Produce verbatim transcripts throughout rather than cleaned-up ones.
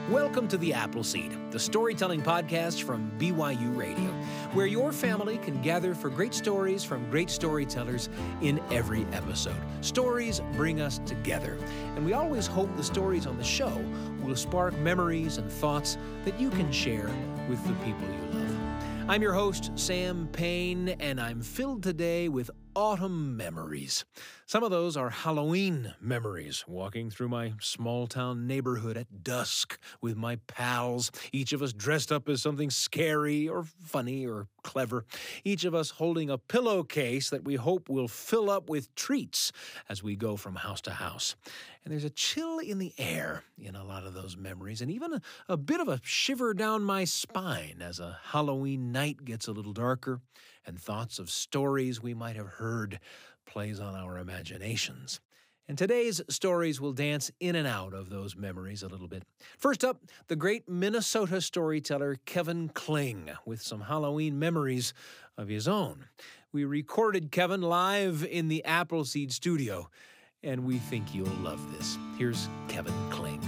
Welcome to The Appleseed, the storytelling podcast from B Y U Radio, where your family can gather for great stories from great storytellers in every episode. Stories bring us together, and we always hope the stories on the show will spark memories and thoughts that you can share with the people you love. I'm your host, Sam Payne, and I'm filled today with autumn memories. Some of those are Halloween memories, walking through my small-town neighborhood at dusk with my pals, each of us dressed up as something scary or funny or clever, each of us holding a pillowcase that we hope will fill up with treats as we go from house to house. And there's a chill in the air in a lot of those memories, and even a, a bit of a shiver down my spine as a Halloween night gets a little darker and thoughts of stories we might have heard plays on our imaginations. And today's stories will dance in and out of those memories a little bit. First up, the great Minnesota storyteller Kevin Kling with some Halloween memories of his own. We recorded Kevin live in the Appleseed studio, and we think you'll love this. Here's Kevin Kling.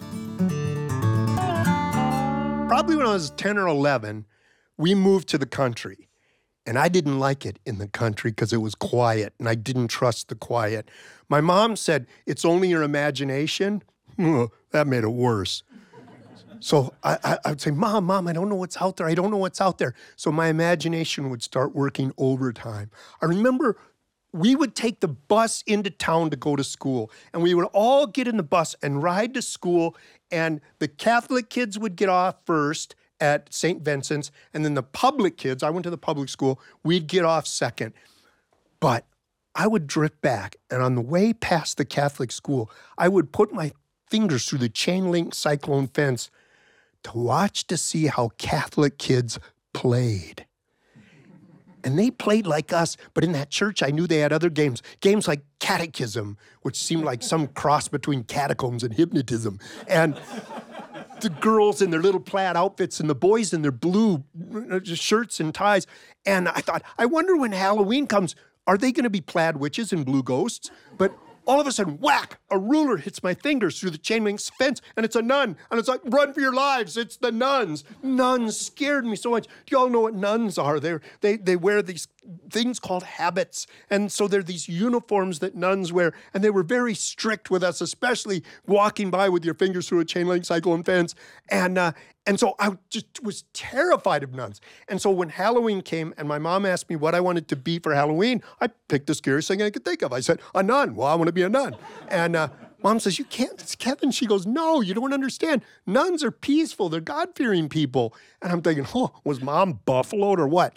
Probably when I was ten or eleven, we moved to the country. And I didn't like it in the country because it was quiet, and I didn't trust the quiet. My mom said, "It's only your imagination." That made it worse. So I, I, I would say, Mom, Mom, I don't know what's out there. I don't know what's out there. So my imagination would start working overtime. I remember we would take the bus into town to go to school, and we would all get in the bus and ride to school, and the Catholic kids would get off first at Saint Vincent's, and then the public kids, I went to the public school, we'd get off second. But I would drift back, and on the way past the Catholic school, I would put my fingers through the chain link cyclone fence to watch to see how Catholic kids played. And they played like us, but in that church, I knew they had other games. Games like catechism, which seemed like some cross between catacombs and hypnotism. And the girls in their little plaid outfits and the boys in their blue shirts and ties. And I thought, I wonder when Halloween comes, are they going to be plaid witches and blue ghosts? But all of a sudden, whack, a ruler hits my fingers through the chain link fence, and it's a nun. And it's like, run for your lives, it's the nuns. Nuns scared me so much. Do y'all know what nuns are? They're, they they wear these things called habits. And so they're these uniforms that nuns wear. And they were very strict with us, especially walking by with your fingers through a chain link cyclone fence. And uh, and so I just was terrified of nuns. And so when Halloween came and my mom asked me what I wanted to be for Halloween, I picked the scariest thing I could think of. I said, a nun. Well, I want to be a nun. And uh, Mom says, you can't, it's Kevin. She goes, no, you don't understand. Nuns are peaceful. They're God-fearing people. And I'm thinking, oh, was Mom buffaloed or what?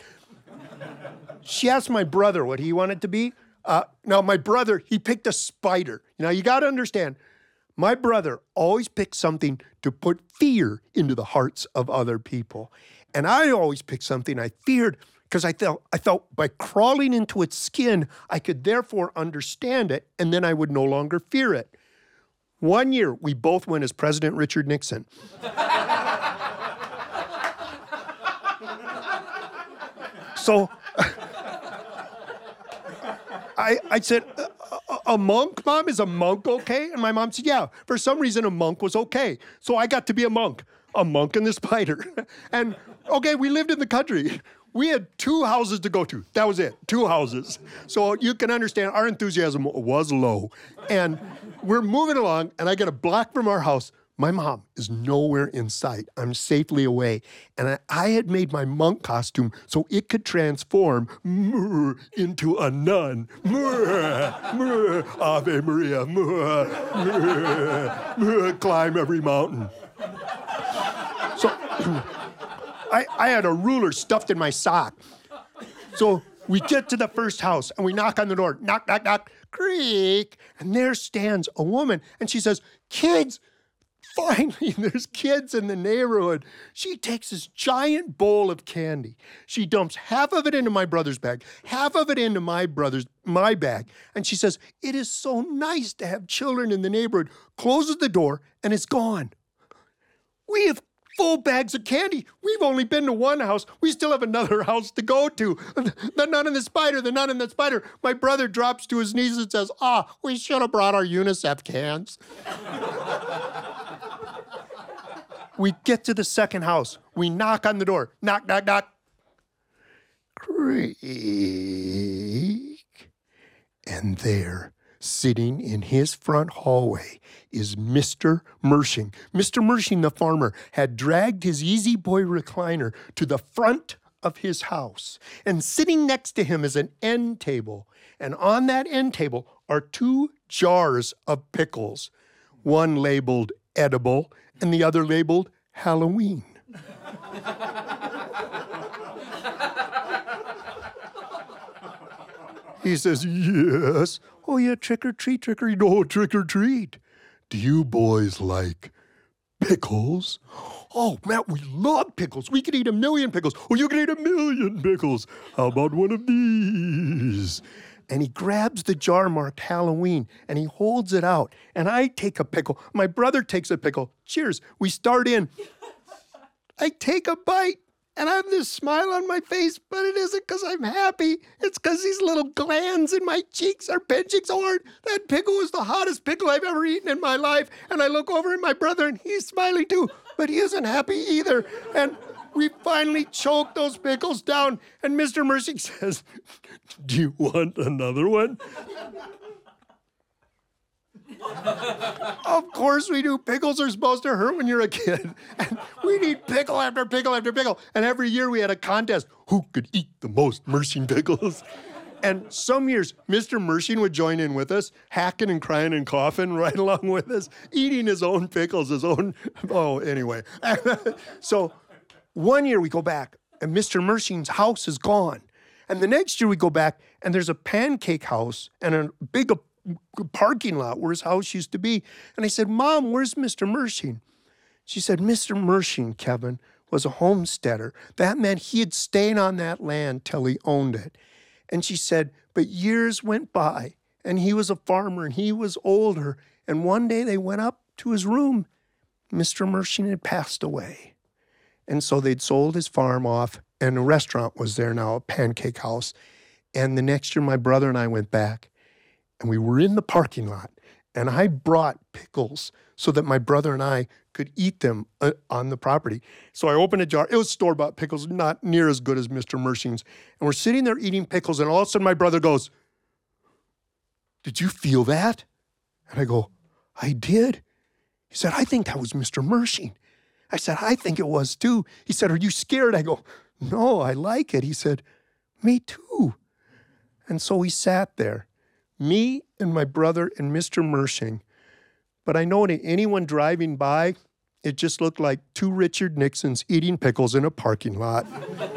She asked my brother what he wanted to be. Uh, now, my brother, he picked a spider. Now, you got to understand, my brother always picked something to put fear into the hearts of other people. And I always picked something I feared because I felt, I felt by crawling into its skin, I could therefore understand it, and then I would no longer fear it. One year, we both went as President Richard Nixon. So I, I said, a, a monk, Mom? Is a monk okay? And my mom said, yeah. For some reason, a monk was okay. So I got to be a monk. A monk and the spider. And, okay, we lived in the country. We had two houses to go to. That was it, two houses. So you can understand our enthusiasm was low. And we're moving along, and I get a block from our house. My mom is nowhere in sight. I'm safely away. And I, I had made my monk costume so it could transform into a nun. Ave Maria. Climb every mountain. So I, I had a ruler stuffed in my sock. So we get to the first house, and we knock on the door. Knock, knock, knock. Creak. And there stands a woman, and she says, kids. Finally, there's kids in the neighborhood. She takes this giant bowl of candy. She dumps half of it into my brother's bag, half of it into my brother's, my bag. And she says, it is so nice to have children in the neighborhood. Closes the door, and it's gone. We have full bags of candy. We've only been to one house. We still have another house to go to. The nun and the spider, the nun and the spider. My brother drops to his knees and says, ah, we should have brought our UNICEF cans. We get to the second house. We knock on the door. Knock, knock, knock. Creak. And there, sitting in his front hallway, is Mister Mershing. Mister Mershing, the farmer, had dragged his Easy Boy recliner to the front of his house. And sitting next to him is an end table. And on that end table are two jars of pickles, one labeled edible and the other labeled Halloween. He says, yes. Oh, yeah, trick or treat, trick or treat. No, trick or treat. Do you boys like pickles? Oh, Matt, we love pickles. We could eat a million pickles. Oh, you can eat a million pickles. How about one of these? And he grabs the jar marked Halloween, and he holds it out. And I take a pickle. My brother takes a pickle. Cheers. We start in. I take a bite. And I have this smile on my face, but it isn't because I'm happy. It's because these little glands in my cheeks are pinching so hard. That pickle was the hottest pickle I've ever eaten in my life. And I look over at my brother, and he's smiling too, but he isn't happy either. And we finally choke those pickles down. And Mister Mershing says, do you want another one? Of course we do. Pickles are supposed to hurt when you're a kid. And we'd eat pickle after pickle after pickle. And every year we had a contest. Who could eat the most Mershing pickles? And some years, Mister Mershing would join in with us, hacking and crying and coughing right along with us, eating his own pickles, his own... Oh, anyway. So one year we go back, and Mister Mershing's house is gone. And the next year we go back, and there's a pancake house and a big parking lot where his house used to be. And I said, Mom, where's Mister Mershing? She said, Mister Mershing, Kevin, was a homesteader. That meant he had stayed on that land till he owned it. And she said, but years went by, and he was a farmer, and he was older. And one day they went up to his room. Mister Mershing had passed away. And so they'd sold his farm off, and a restaurant was there now, a pancake house. And the next year, my brother and I went back, and we were in the parking lot, and I brought pickles so that my brother and I could eat them uh, on the property. So I opened a jar. It was store-bought pickles, not near as good as Mister Mershing's. And we're sitting there eating pickles, and all of a sudden my brother goes, did you feel that? And I go, I did. He said, I think that was Mister Mershing. I said, I think it was too. He said, are you scared? I go, no, I like it. He said, me too. And so we sat there. Me and my brother and Mister Mershing. But I know to anyone driving by, it just looked like two Richard Nixons eating pickles in a parking lot.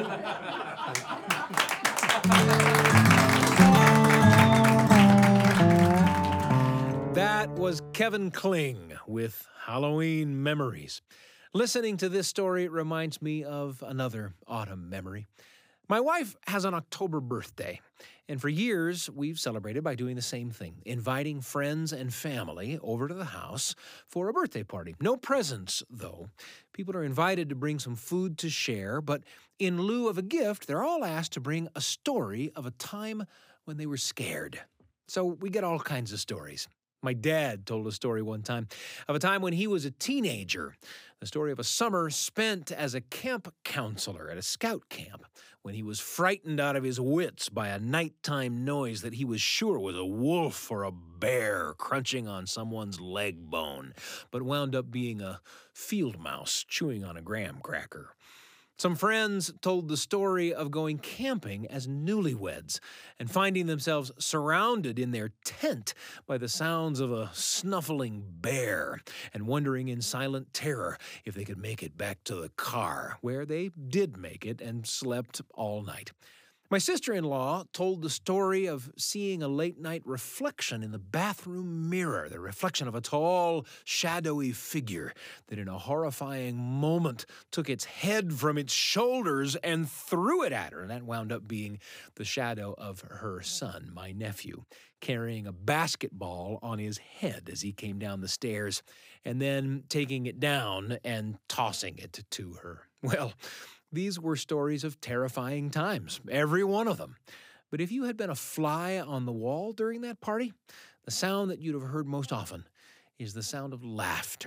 That was Kevin Kling with Halloween Memories. Listening to this story reminds me of another autumn memory. My wife has an October birthday, and for years we've celebrated by doing the same thing, inviting friends and family over to the house for a birthday party. No presents, though. People are invited to bring some food to share, but in lieu of a gift, they're all asked to bring a story of a time when they were scared. So we get all kinds of stories. My dad told a story one time of a time when he was a teenager, the story of a summer spent as a camp counselor at a scout camp when he was frightened out of his wits by a nighttime noise that he was sure was a wolf or a bear crunching on someone's leg bone, but wound up being a field mouse chewing on a graham cracker. Some friends told the story of going camping as newlyweds and finding themselves surrounded in their tent by the sounds of a snuffling bear and wondering in silent terror if they could make it back to the car, where they did make it and slept all night. My sister-in-law told the story of seeing a late-night reflection in the bathroom mirror, the reflection of a tall, shadowy figure that in a horrifying moment took its head from its shoulders and threw it at her. And that wound up being the shadow of her son, my nephew, carrying a basketball on his head as he came down the stairs and then taking it down and tossing it to her. Well, these were stories of terrifying times, every one of them. But if you had been a fly on the wall during that party, the sound that you'd have heard most often is the sound of laughter.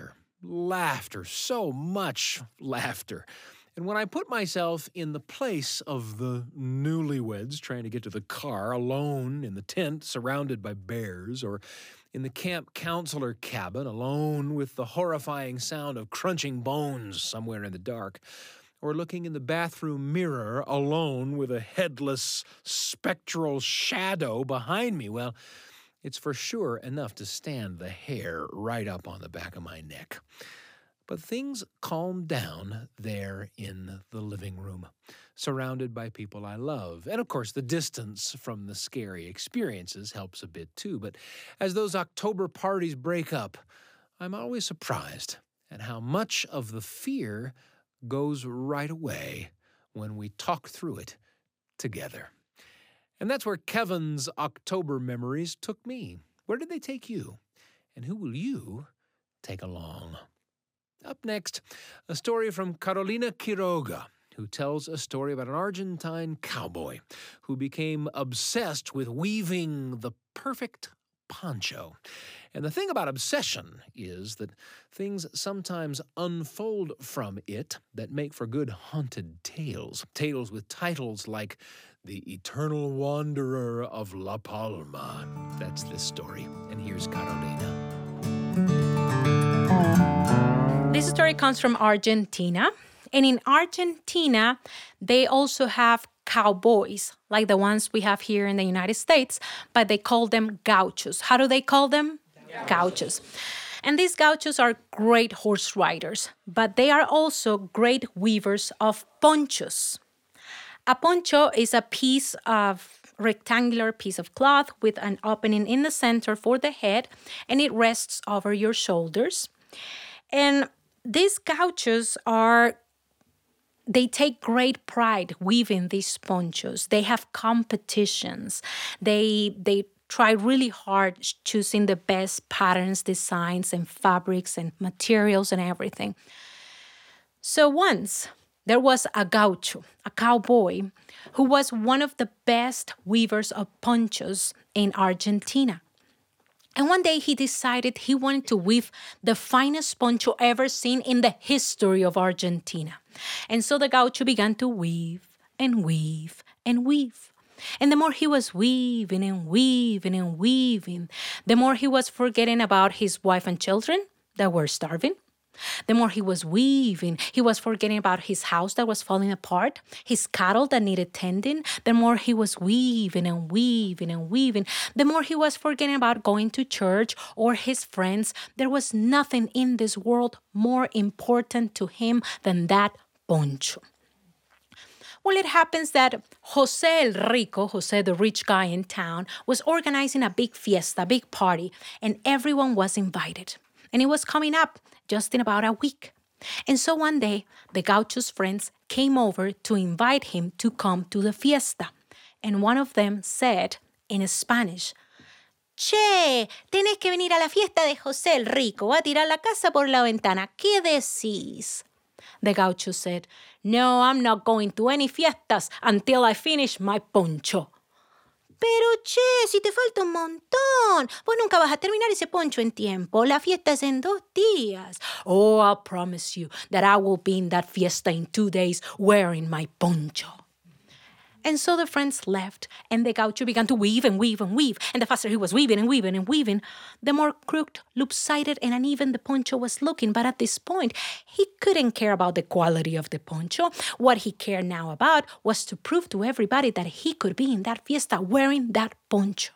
Laughter, so much laughter. And when I put myself in the place of the newlyweds trying to get to the car alone in the tent surrounded by bears, or in the camp counselor cabin alone with the horrifying sound of crunching bones somewhere in the dark, or looking in the bathroom mirror alone with a headless, spectral shadow behind me, well, it's for sure enough to stand the hair right up on the back of my neck. But things calmed down there in the living room, surrounded by people I love. And of course, the distance from the scary experiences helps a bit too. But as those October parties break up, I'm always surprised at how much of the fear goes right away when we talk through it together. And that's where Kevin's October memories took me. Where did they take you? And who will you take along? Up next, a story from Carolina Quiroga, who tells a story about an Argentine cowboy who became obsessed with weaving the perfect poncho. And the thing about obsession is that things sometimes unfold from it that make for good haunted tales. Tales with titles like The Eternal Wanderer of La Palma. That's this story. And here's Carolina. This story comes from Argentina. And in Argentina, they also have cowboys, like the ones we have here in the United States, but they call them gauchos. How do they call them? Gauchos. Gauchos. And these gauchos are great horse riders, but they are also great weavers of ponchos. A poncho is a piece of rectangular piece of cloth with an opening in the center for the head, and it rests over your shoulders. And these gauchos are, they take great pride weaving these ponchos. They have competitions. They they try really hard choosing the best patterns, designs, and fabrics and materials and everything. So once there was a gaucho, a cowboy, who was one of the best weavers of ponchos in Argentina. And one day he decided he wanted to weave the finest poncho ever seen in the history of Argentina. And so the gaucho began to weave and weave and weave. And the more he was weaving and weaving and weaving, the more he was forgetting about his wife and children that were starving. The more he was weaving, he was forgetting about his house that was falling apart, his cattle that needed tending. The more he was weaving and weaving and weaving, the more he was forgetting about going to church or his friends. There was nothing in this world more important to him than that poncho. Well, it happens that Jose el Rico, Jose the rich guy in town, was organizing a big fiesta, a big party, and everyone was invited. And it was coming up just in about a week. And so one day, the gaucho's friends came over to invite him to come to the fiesta. And one of them said in Spanish, Che, tenés que venir a la fiesta de José el Rico. Va a tirar la casa por la ventana. ¿Qué decís? The gaucho said, No, I'm not going to any fiestas until I finish my poncho. Pero, che, si te falta un montón. Vos nunca vas a terminar ese poncho en tiempo. La fiesta es en dos días. Oh, I'll promise you that I will be in that fiesta in two days wearing my poncho. And so the friends left, and the gaucho began to weave and weave and weave. And the faster he was weaving and weaving and weaving, the more crooked, loop-sided, and uneven the poncho was looking. But at this point, he couldn't care about the quality of the poncho. What he cared now about was to prove to everybody that he could be in that fiesta wearing that poncho.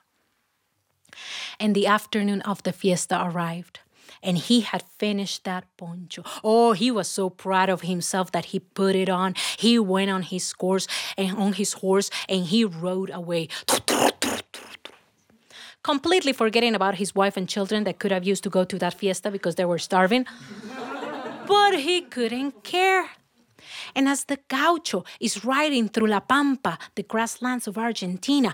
And the afternoon of the fiesta arrived. And he had finished that poncho. Oh, he was so proud of himself that he put it on. He went on his horse and on his horse and he rode away. Completely forgetting about his wife and children that could have used to go to that fiesta because they were starving. But he couldn't care. And as the gaucho is riding through La Pampa, the grasslands of Argentina,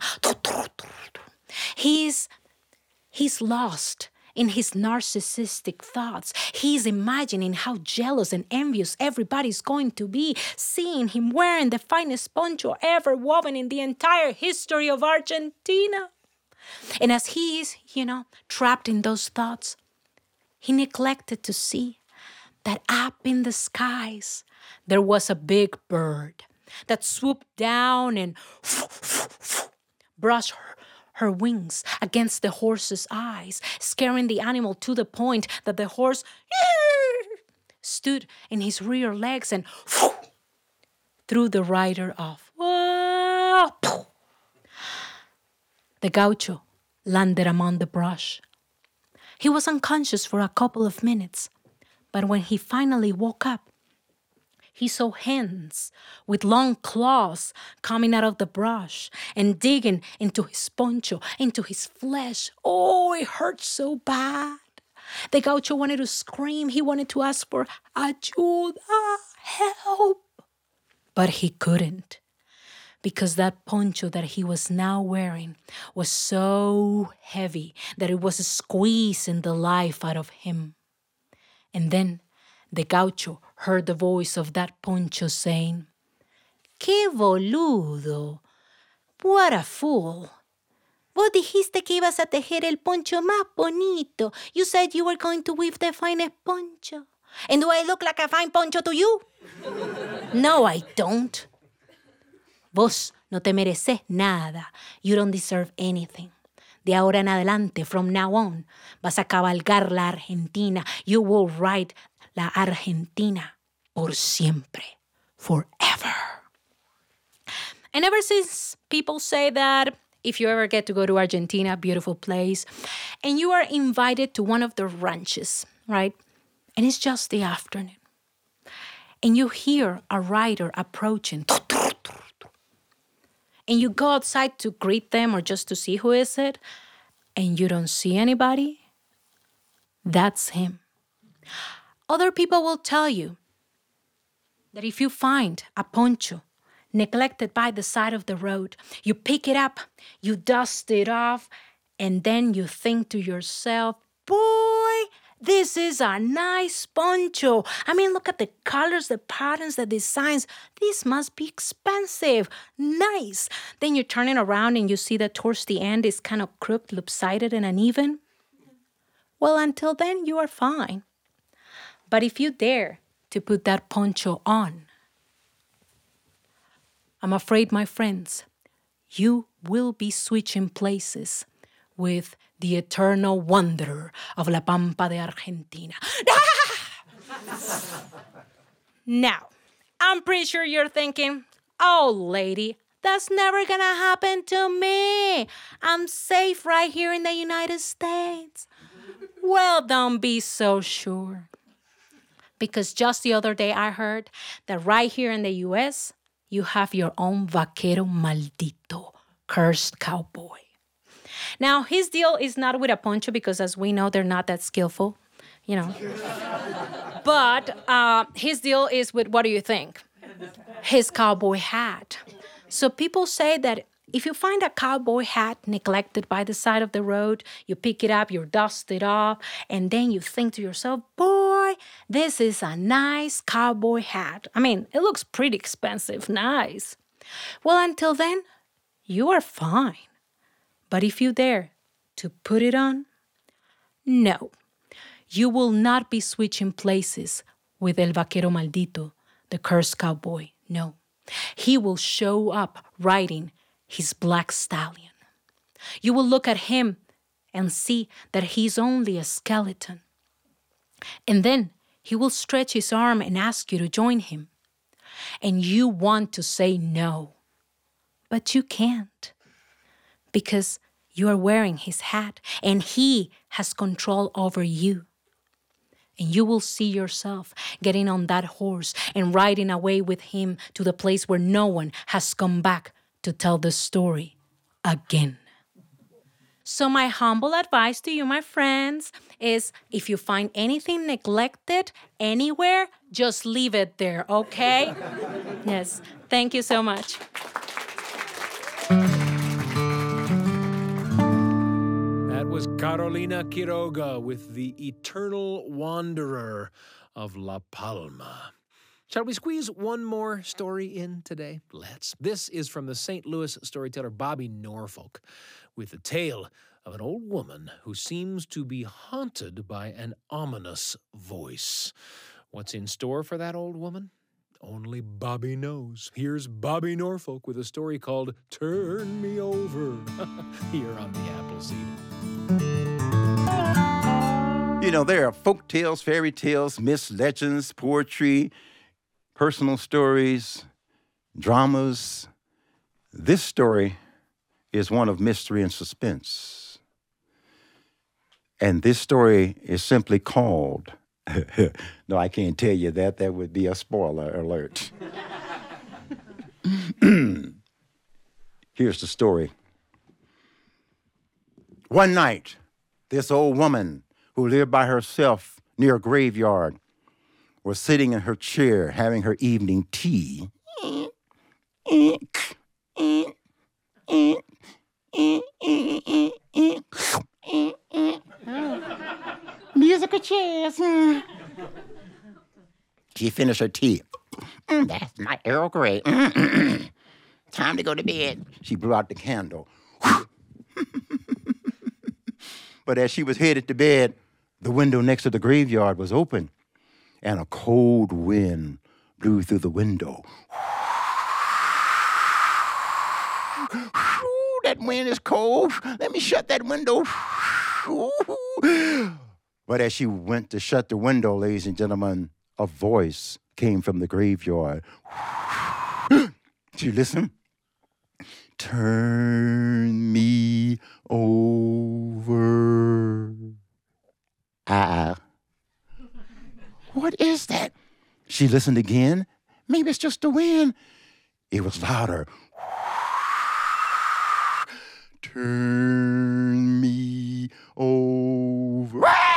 he's, he's lost in his narcissistic thoughts. He's imagining how jealous and envious everybody's going to be seeing him wearing the finest poncho ever woven in the entire history of Argentina. And as he is, you know, trapped in those thoughts, he neglected to see that up in the skies there was a big bird that swooped down and brushed her, her wings against the horse's eyes, scaring the animal to the point that the horse stood in his rear legs and threw the rider off. The gaucho landed among the brush. He was unconscious for a couple of minutes, but when he finally woke up, he saw hands with long claws coming out of the brush and digging into his poncho, into his flesh. Oh, it hurt so bad. The gaucho wanted to scream. He wanted to ask for ayuda, help. But he couldn't, because that poncho that he was now wearing was so heavy that it was squeezing the life out of him. And then the gaucho heard the voice of that poncho saying, "Qué boludo! What a fool! Vos dijiste que ibas a tejer el poncho más bonito. You said you were going to weave the finest poncho. And do I look like a fine poncho to you? No, I don't. Vos no te mereces nada. You don't deserve anything. De ahora en adelante, from now on, vas a cabalgar la Argentina. You will ride la Argentina por siempre, forever." And ever since, people say that if you ever get to go to Argentina, beautiful place, and you are invited to one of the ranches, right? And it's just the afternoon. And you hear a rider approaching. And you go outside to greet them or just to see who is it, and you don't see anybody. That's him. Other people will tell you that if you find a poncho neglected by the side of the road, you pick it up, you dust it off, and then you think to yourself, boy, this is a nice poncho. I mean, look at the colors, the patterns, the designs. This must be expensive. Nice. Then you turn it around and you see that towards the end it's kind of crooked, lopsided, and uneven. Well, until then, you are fine. But if you dare to put that poncho on, I'm afraid, my friends, you will be switching places with the eternal wanderer of La Pampa de Argentina. Now, I'm pretty sure you're thinking, oh, lady, that's never gonna happen to me. I'm safe right here in the United States. Well, don't be so sure. Because just the other day I heard that right here in the U S, you have your own vaquero maldito, cursed cowboy. Now, his deal is not with a poncho because, as we know, they're not that skillful, you know. But uh, his deal is with, what do you think? His cowboy hat. So people say that if you find a cowboy hat neglected by the side of the road, you pick it up, you dust it off, and then you think to yourself, boy, this is a nice cowboy hat. I mean, it looks pretty expensive, nice. Well, until then, you are fine. But if you dare to put it on, no, you will not be switching places with El Vaquero Maldito, the cursed cowboy. No, he will show up riding his black stallion. You will look at him and see that he's only a skeleton. And then he will stretch his arm and ask you to join him. And you want to say no, but you can't. Because you are wearing his hat and he has control over you. And you will see yourself getting on that horse and riding away with him to the place where no one has come back to tell the story again. So my humble advice to you, my friends, is if you find anything neglected anywhere, just leave it there, okay? Yes, thank you so much. That was Carolina Quiroga with The Eternal Wanderer of La Palma. Shall we squeeze one more story in today? Let's. This is from the Saint Louis storyteller Bobby Norfolk with the tale of an old woman who seems to be haunted by an ominous voice. What's in store for that old woman? Only Bobby knows. Here's Bobby Norfolk with a story called Turn Me Over here on the Appleseed. You know, there are folk tales, fairy tales, myths, legends, poetry, personal stories, dramas. This story is one of mystery and suspense. And this story is simply called... No, I can't tell you that. That would be a spoiler alert. Here's the story. One night, this old woman who lived by herself near a graveyard was sitting in her chair having her evening tea. Musical chairs. She finished her tea. Mm, that's my Earl Grey. Mm-mm-mm. Time to go to bed. She blew out the candle. But as she was headed to bed, the window next to the graveyard was open, and a cold wind blew through the window. That wind is cold. Let me shut that window. But as she went to shut the window, ladies and gentlemen, a voice came from the graveyard. She listened. Turn me over. Ah. What is that? She listened again. Maybe it's just the wind. It was louder. Turn me over.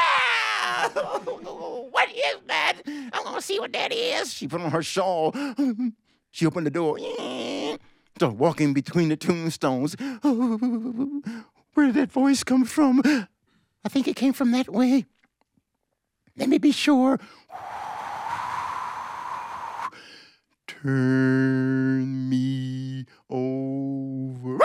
What is that? I'm going to see what that is. She put on her shawl. She opened the door. Started walking between the tombstones. Where did that voice come from? I think it came from that way. Let me be sure. Turn me over.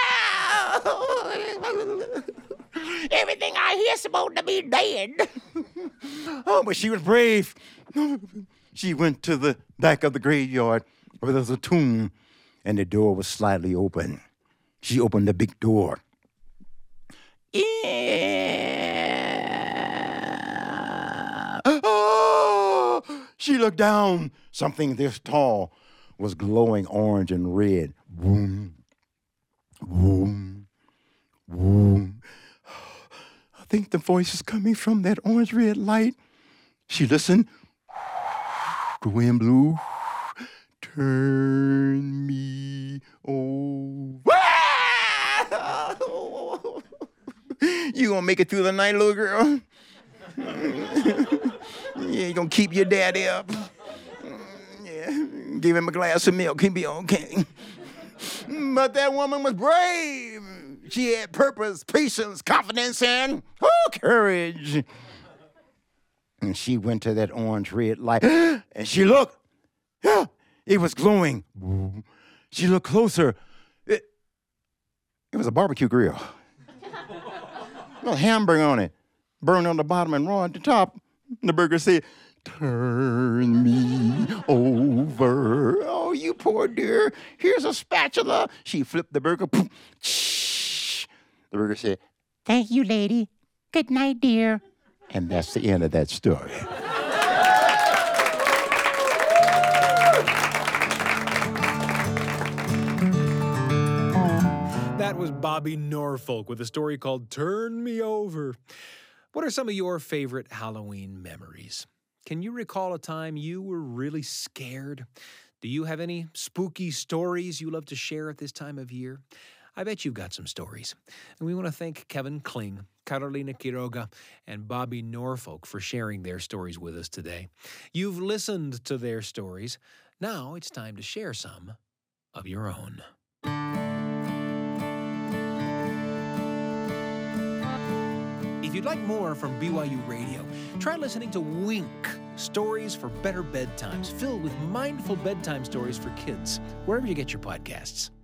Everything I hear is supposed to be dead. Oh, but she was brave. She went to the back of the graveyard where there was a tomb, and the door was slightly open. She opened the big door. Yeah. Oh! She looked down. Something this tall was glowing orange and red. Boom. Boom. Boom. I think the voice is coming from that orange-red light. She listened. The wind blew. Turn me over. You gonna make it through the night, little girl? Yeah, you gonna keep your daddy up? Yeah, give him a glass of milk. He'll be okay. But that woman was brave. She had purpose, patience, confidence, and oh, courage. And she went to that orange-red light, and she looked. It was glowing. She looked closer. It, it was a barbecue grill. A hamburger on it, burned on the bottom and raw at the top. The burger said, "Turn me over." Oh, you poor dear. Here's a spatula. She flipped the burger. The burger said, "Thank you, lady. Good night, dear." And that's the end of that story. That was Bobby Norfolk with a story called Turn Me Over. What are some of your favorite Halloween memories? Can you recall a time you were really scared? Do you have any spooky stories you love to share at this time of year? I bet you've got some stories. And we want to thank Kevin Kling, Carolina Quiroga, and Bobby Norfolk for sharing their stories with us today. You've listened to their stories. Now it's time to share some of your own. If you'd like more from B Y U Radio, try listening to Wink, Stories for Better Bedtimes, filled with mindful bedtime stories for kids, wherever you get your podcasts.